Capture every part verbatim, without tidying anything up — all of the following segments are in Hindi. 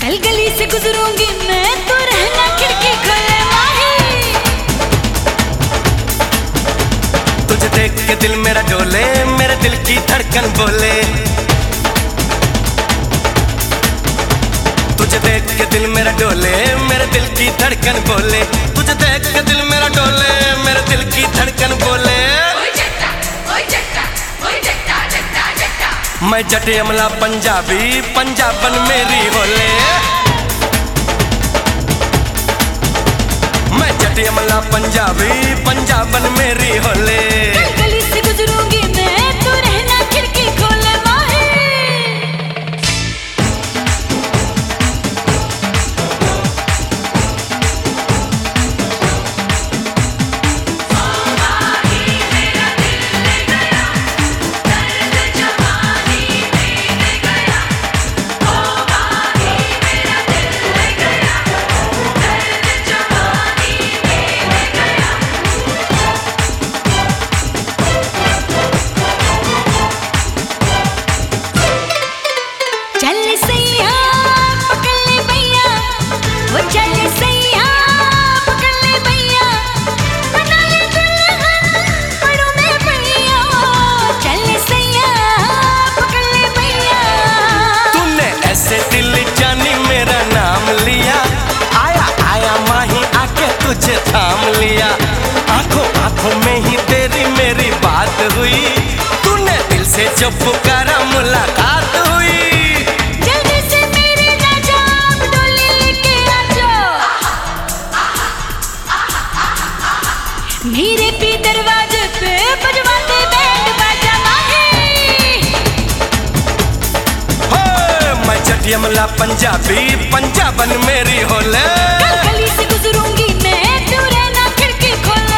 गल गली से गुजरूंगी मैं तो रहना खिड़की खोले माही। तुझे देख के दिल मेरा डोले, मेरे दिल की धड़कन बोले। तुझे देख के दिल मेरा डोले, मेरे दिल की धड़कन बोले। तुझे देख के दिल मेरा डोले, मेरे दिल की धड़कन बोले। मैं जटे अमला पंजाबी, पंजाबन मेरी होले। मैं जटे अमला पंजाबी, पंजाबन मेरी होले। गली से गुजरूंगी मैं तो रहना खिड़की खोले माही। चल सैया पकड़ ले भैया, वो चल सैया पकड़ ले भैया, बना ले दुल्हन पड़ों में भैया। चल सैया पकड़ ले भैया। तूने ऐसे दिल जानी मेरा नाम लिया, आया आया माही आके तुझे थाम लिया। आंखों आंखों में ही तेरी मेरी बात हुई, तूने दिल से जो पुकारा मुलाकात हुई। मेरे भी दरवाजे पे बजवाते बैंड बाजा माही। हो मैं जटी अमला पंजाबी, पंजाबन मेरी होले। गली से गुजरूंगी मैं तू रहना खिड़की खोले।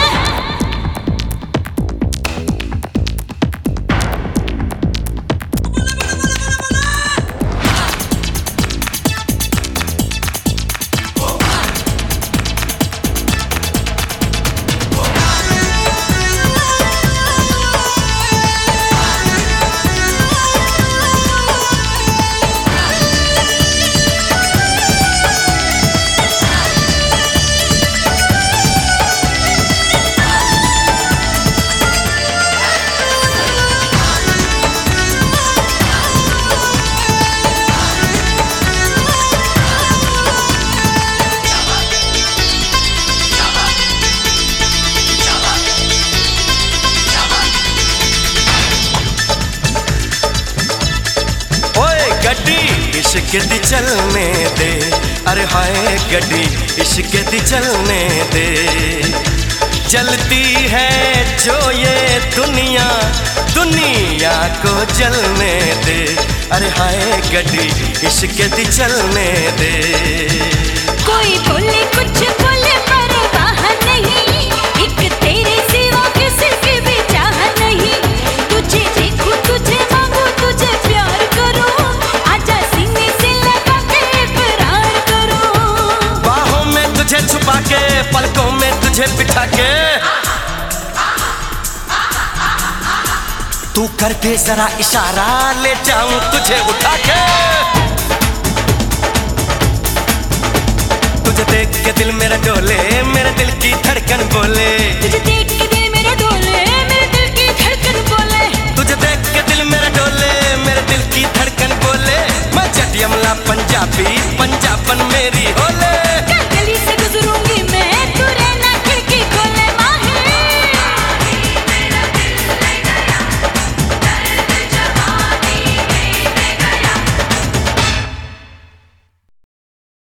गड्डी इश्क दी चलने दे, अरे हाय गड्डी इश्क दी चलने दे। जलती है जो ये दुनिया, दुनिया को जलने दे। अरे हाय गड्डी इश्क दी चलने दे। कोई बोले कुछ बोले परवाह नहीं, एक तेरे सिवा किसी की भी चाह नहीं। तुझे देखूं तुझे मांगू तुझे प्यार करूं, आजा सीने से लगा के इकरार करूं। बाहों में तुझे छुपा के, पलकों में तुझे बिठा के, तू कर दे जरा इशारा, ले जाऊं तुझे उठा के। तुझे देख के दिल मेरा डोले, मेरे दिल की धड़कन बोले। तुझे देख के दिल मेरा डोले, मेरे दिल की धड़कन बोले। तुझे देख के दिल मेरा डोले, मेरे दिल की धड़कन बोले। मैं जटी अमला पंजाबी, पंजाबन मेरी हो।